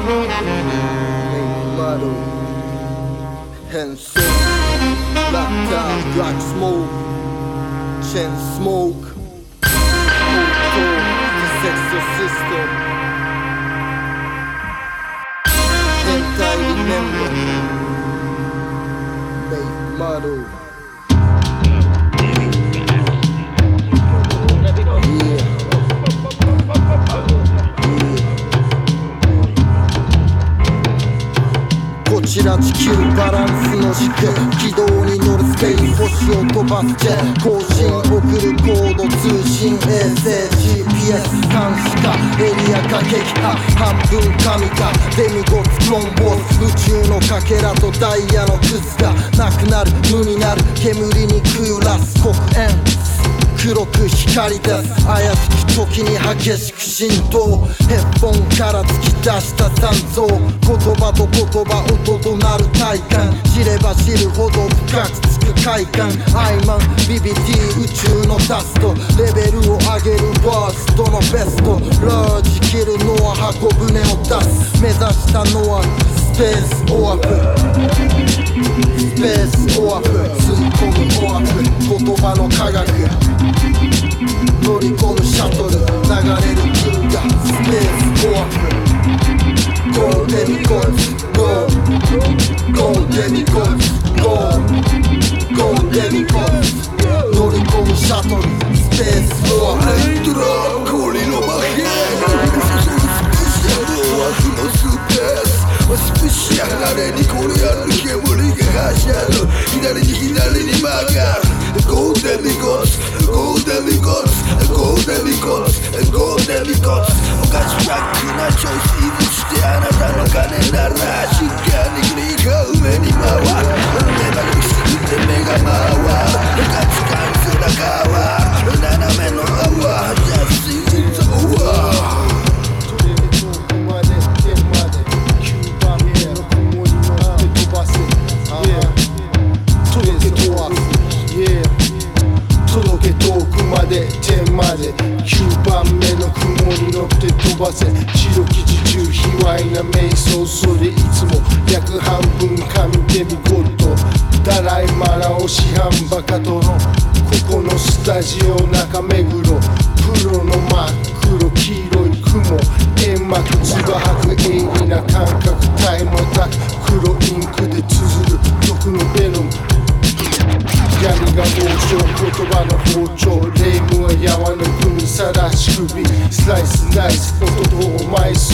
Model Henson Black Town Black Smoke Chain Smoke Auto The Sexual System Hentai Remember Make Modelこちら地球バランスの軸軌道に乗るスペイン星を飛ばすジェット更新送るコード通信衛星 GPS 監視かエリアか撃破半分神かデミゴツクロンボス宇宙のかけらとダイヤのクズがなくなる無になる煙にくゆらす黒煙黒く光り出す怪しき時に激しく浸透ヘッドホンから突き出した残像言葉と言葉音となる体感知れば知るほど深くつく快感アイマン BBT 宇宙のダストレベルを上げるバーストのベストラージ切るのは箱舟を出す目指したのはスペースオアップスペースオアップ吸い込むオアップ言葉の科学乗り込むシャトル流れる銀河スペースオアップ Go demigods Go Go demigods Go Go demigods 乗り込むシャトルスペースオアップレイドラー氷の魔兵スペシャルワークのスペーススペシャルあれにこれやる煙がはしゃる左に左に曲がる Go demigods Go demigods Go demigods Go demigods おかしバックなチョイスイブしてあなたの金ならしっかりグリーが上に回る目まぐりすぎて目が回る価値観すら変わる斜めの泡 Just see it's over届け遠くまで天まで9番目の雲に乗って飛ばせ白生地中卑猥な瞑想それいつも約半分神デミゴッドダライマラを師範バカとのここのスタジオ中目黒プロの真っ黒黄色い雲煙幕唾吐く鋭利な感覚タイムアタック黒インクで綴る毒のベノム闇が猛暑言葉の包丁レイムはやわぬ組さらし首スライスナイス音とを枚数